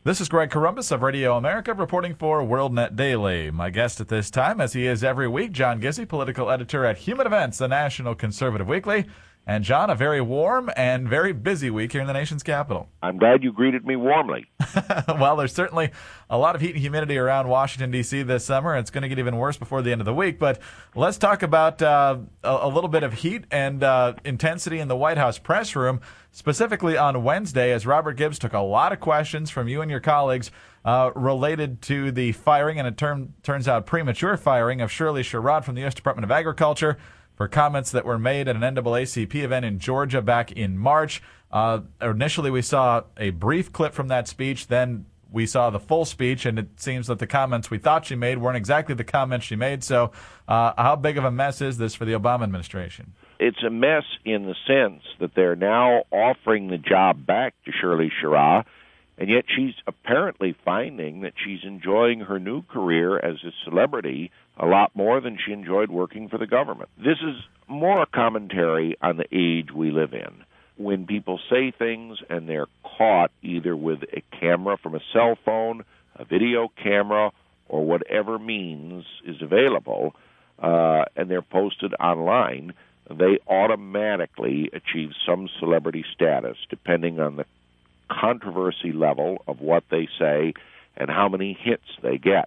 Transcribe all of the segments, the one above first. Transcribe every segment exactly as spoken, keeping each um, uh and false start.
This is Greg Corombos of Radio America reporting for WorldNet Daily. My guest at this time, as he is every week, John Gizzi, political editor at Human Events, the National Conservative Weekly. And, John, a very warm and very busy week here in the nation's capital. I'm glad you greeted me warmly. Well, there's certainly a lot of heat and humidity around Washington, D C this summer, and it's going to get even worse before the end of the week. But let's talk about uh, a, a little bit of heat and uh, intensity in the White House press room, specifically on Wednesday, as Robert Gibbs took a lot of questions from you and your colleagues uh, related to the firing, and it term, turns out premature firing, of Shirley Sherrod from the U S Department of Agriculture for comments that were made at an N double A C P event in Georgia back in March. Uh, initially, we saw a brief clip from that speech. Then we saw the full speech, and it seems that the comments we thought she made weren't exactly the comments she made. So uh, how big of a mess is this for the Obama administration? It's a mess in the sense that they're now offering the job back to Shirley Sherrod, and yet she's apparently finding that she's enjoying her new career as a celebrity a lot more than she enjoyed working for the government. This is more a commentary on the age we live in. When people say things and they're caught either with a camera from a cell phone, a video camera, or whatever means is available, uh, and they're posted online, they automatically achieve some celebrity status depending on the controversy level of what they say and how many hits they get.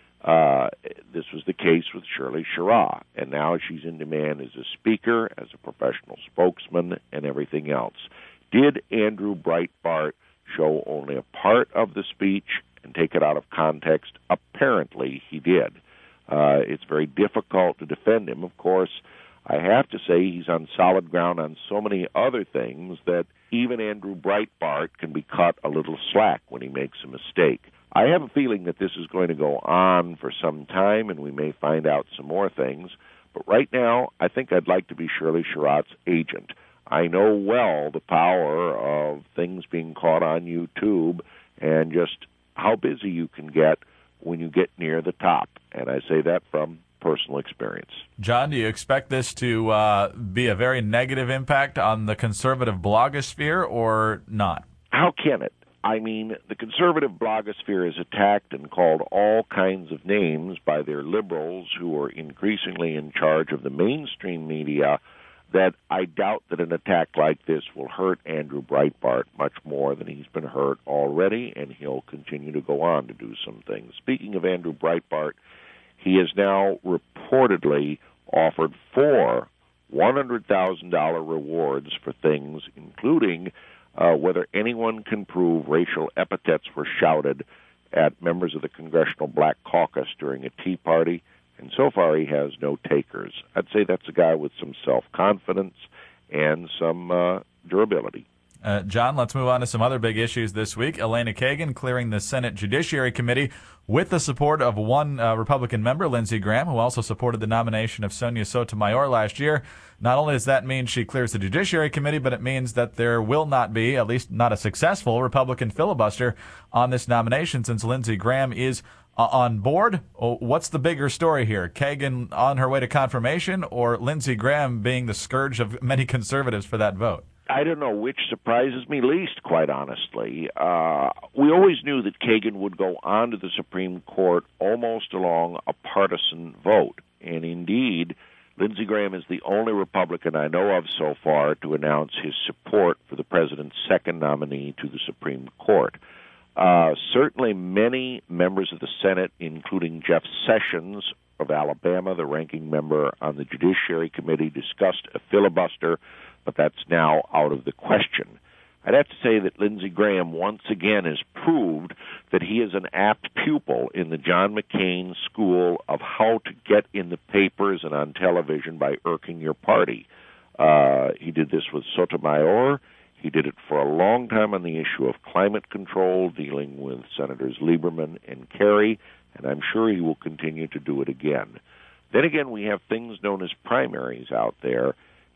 Uh, this was the case with Shirley Sherrod, and now she's in demand as a speaker, as a professional spokesman, and everything else. Did Andrew Breitbart show only a part of the speech and take it out of context? Apparently he did. Uh, it's very difficult to defend him. Of course, I have to say he's on solid ground on so many other things that even Andrew Breitbart can be cut a little slack when he makes a mistake. I have a feeling that this is going to go on for some time, and we may find out some more things. But right now, I think I'd like to be Shirley Sherrod's agent. I know well the power of things being caught on YouTube and just how busy you can get when you get near the top. And I say that from personal experience. John, do you expect this to uh, be a very negative impact on the conservative blogosphere or not? How can it? I mean, the conservative blogosphere is attacked and called all kinds of names by their liberals who are increasingly in charge of the mainstream media, that I doubt that an attack like this will hurt Andrew Breitbart much more than he's been hurt already, and he'll continue to go on to do some things. Speaking of Andrew Breitbart, he is now reportedly offered four one hundred thousand dollars rewards for things, including uh, whether anyone can prove racial epithets were shouted at members of the Congressional Black Caucus during a Tea Party. And so far he has no takers. I'd say that's a guy with some self-confidence and some uh, durability. Uh, John, let's move on to some other big issues this week. Elena Kagan clearing the Senate Judiciary Committee with the support of one uh, Republican member, Lindsey Graham, who also supported the nomination of Sonia Sotomayor last year. Not only does that mean she clears the Judiciary Committee, but it means that there will not be, at least not a successful, Republican filibuster on this nomination since Lindsey Graham is uh, on board. What's the bigger story here? Kagan on her way to confirmation, or Lindsey Graham being the scourge of many conservatives for that vote? I don't know which surprises me least, quite honestly. Uh, we always knew that Kagan would go on to the Supreme Court almost along a partisan vote. And indeed, Lindsey Graham is the only Republican I know of so far to announce his support for the president's second nominee to the Supreme Court. Uh, certainly many members of the Senate, including Jeff Sessions of Alabama, the ranking member on the Judiciary Committee, discussed a filibuster, but that's now out of the question. I'd have to say that Lindsey Graham once again has proved that he is an apt pupil in the John McCain school of how to get in the papers and on television by irking your party. Uh, he did this with Sotomayor. He did it for a long time on the issue of climate control, dealing with Senators Lieberman and Kerry, and I'm sure he will continue to do it again. Then again, we have things known as primaries out there,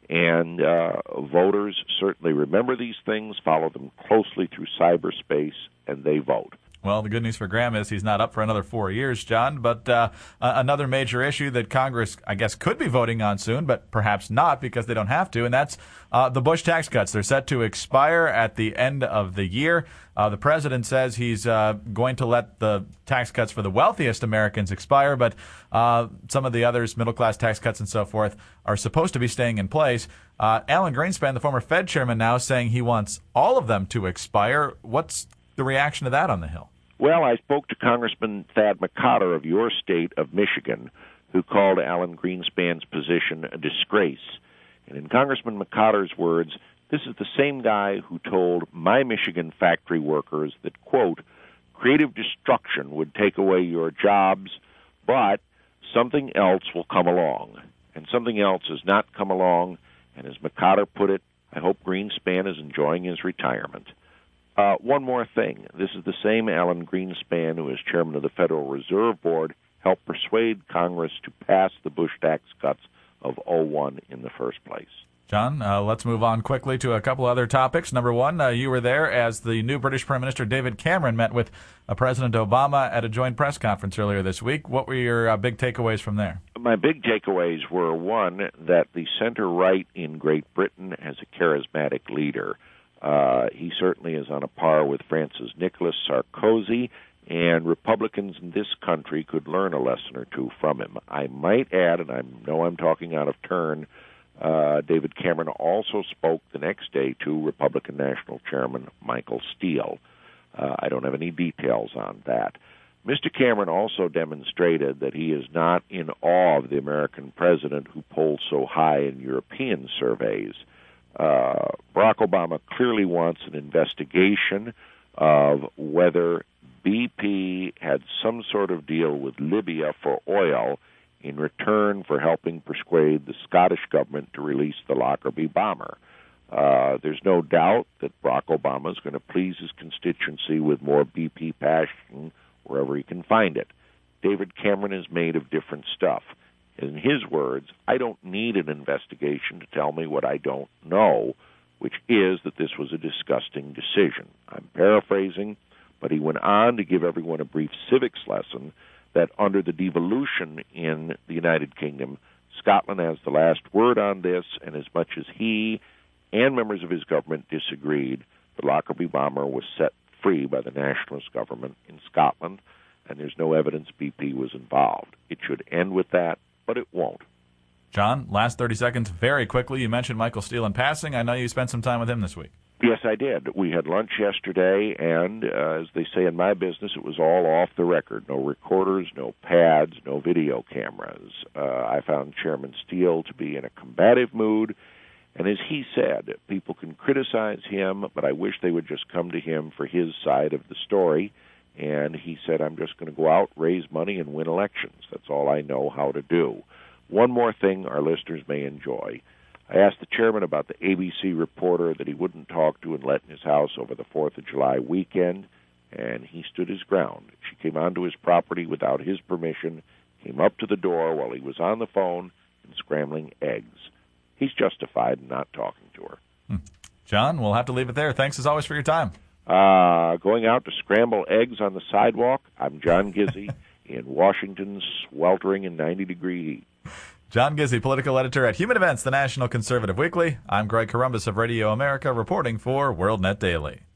and uh, voters certainly remember these things, follow them closely through cyberspace, and they vote. Well, the good news for Graham is he's not up for another four years, John. But uh, another major issue that Congress, I guess, could be voting on soon, but perhaps not because they don't have to, and that's uh, the Bush tax cuts. They're set to expire at the end of the year. Uh, the president says he's uh, going to let the tax cuts for the wealthiest Americans expire, but uh, some of the others, middle-class tax cuts and so forth, are supposed to be staying in place. Uh, Alan Greenspan, the former Fed chairman, now saying he wants all of them to expire. What's the reaction to that on the Hill? Well, I spoke to Congressman Thad McCotter of your state of Michigan, who called Alan Greenspan's position a disgrace. And in Congressman McCotter's words, this is the same guy who told my Michigan factory workers that, quote, creative destruction would take away your jobs, but something else will come along. And something else has not come along, and as McCotter put it, I hope Greenspan is enjoying his retirement. Uh, one more thing. This is the same Alan Greenspan who, as chairman of the Federal Reserve Board, helped persuade Congress to pass the Bush tax cuts of oh one in the first place. John, uh, let's move on quickly to a couple other topics. Number one, uh, you were there as the new British Prime Minister David Cameron met with uh, President Obama at a joint press conference earlier this week. What were your uh, big takeaways from there? My big takeaways were, one, that the center-right in Great Britain has a charismatic leader. Uh, he certainly is on a par with Francis Nicholas Sarkozy, and Republicans in this country could learn a lesson or two from him. I might add, and I know I'm talking out of turn, uh, David Cameron also spoke the next day to Republican National Chairman Michael Steele. Uh, I don't have any details on that. Mister Cameron also demonstrated that he is not in awe of the American president who polls so high in European surveys. Uh, Barack Obama clearly wants an investigation of whether B P had some sort of deal with Libya for oil in return for helping persuade the Scottish government to release the Lockerbie bomber. Uh, there's no doubt that Barack Obama is going to please his constituency with more B P passion wherever he can find it. David Cameron is made of different stuff. In his words, I don't need an investigation to tell me what I don't know, which is that this was a disgusting decision. I'm paraphrasing, but he went on to give everyone a brief civics lesson that under the devolution in the United Kingdom, Scotland has the last word on this, and as much as he and members of his government disagreed, the Lockerbie bomber was set free by the nationalist government in Scotland, and there's no evidence B P was involved. It should end with that, but it won't. John, last thirty seconds, very quickly. You mentioned Michael Steele in passing. I know you spent some time with him this week. Yes, I did. We had lunch yesterday, and uh, as they say in my business, it was all off the record. No recorders, no pads, no video cameras. Uh, I found Chairman Steele to be in a combative mood, and as he said, people can criticize him, but I wish they would just come to him for his side of the story. And he said, I'm just going to go out, raise money, and win elections. That's all I know how to do. One more thing our listeners may enjoy. I asked the chairman about the A B C reporter that he wouldn't talk to and let in his house over the fourth of July weekend, and he stood his ground. She came onto his property without his permission, came up to the door while he was on the phone and scrambling eggs. He's justified in not talking to her. Hmm. John, we'll have to leave it there. Thanks as always for your time. Uh, going out to scramble eggs on the sidewalk, I'm John Gizzi in Washington's sweltering and ninety-degree heat. John Gizzi, political editor at Human Events, the National Conservative Weekly. I'm Greg Corombos of Radio America, reporting for WorldNet Daily.